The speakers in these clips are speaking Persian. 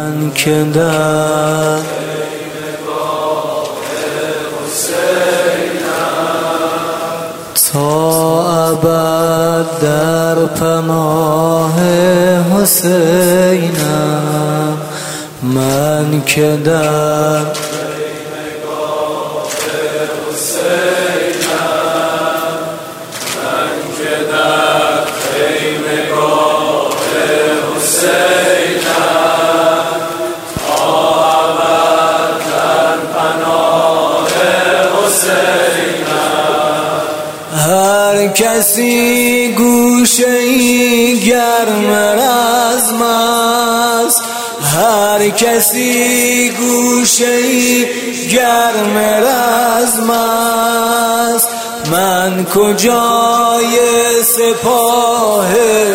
من که در تا ابد در پناه حسینم، من که در هر کسی گوشه‌ای گرم رزم است، هر کسی گوشه‌ای گرم رزم است، من کجای سپاه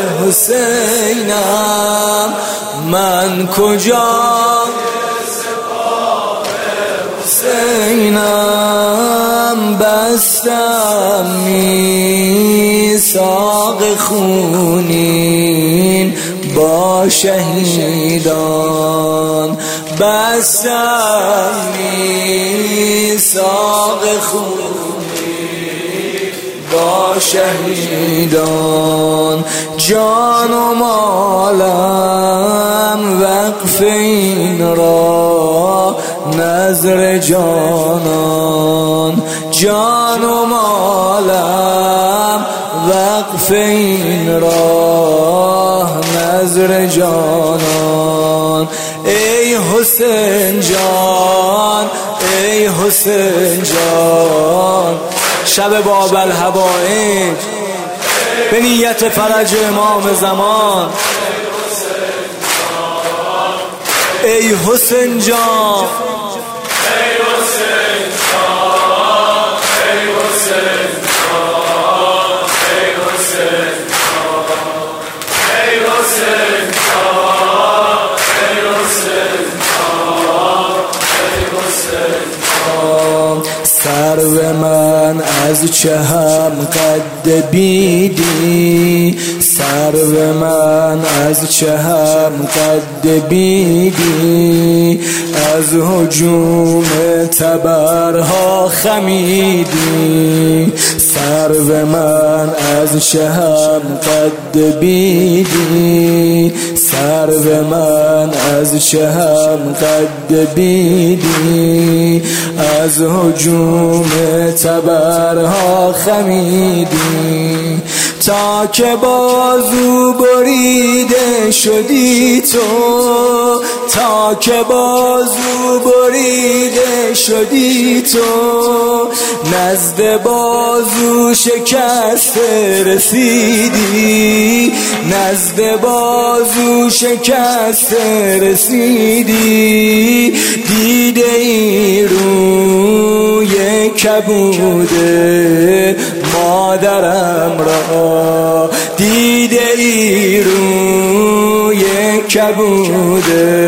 حسینم، من کجای سپاه حسینم، بستم میثاق خونین با شهیدان، بستم میثاق خونین با شهیدان، جان و مالم وقف این را نذر جانان، جان و مالم وقف این را نذر جانان. ای حسین جان، ای حسین جان، شب باب الهوایج به نیت فرج امام زمان. ای حسین جان، سرو من از چه هم قد بیدی، سرو من از چه هم قد بیدی، از هجوم تبرها خمیدی، سرو من از چه هم قد بیدی، سرو من از چه هم قد بیدی، از هجوم تبرها خمیدی، تا که بازو بریده شدی تو، تا که بازو بریده شدی تو، نزد بازو شکسته رسیدی، نزد بازو شکسته رسیدی، دیده ای روی کبود مادرم را، دیده ای روی کبود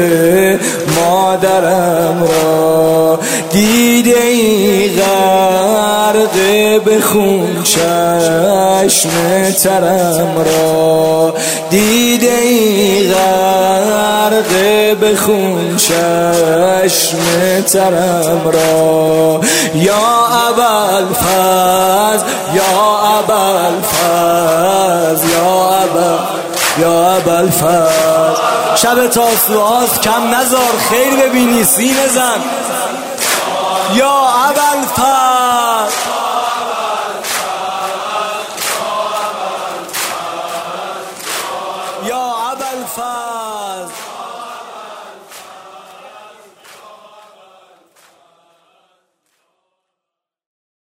مادرم را، دیده ای غرق به خون چشم ترم را، دیده ای غرق به خون چشم ترم را. یا ابوالفضل، یا ابوالفضل، یا ابوالفضل، شب تاسوعاست کم نزار خیر ببینی سینه زن. یا ابوالفضل، یا ابوالفضل.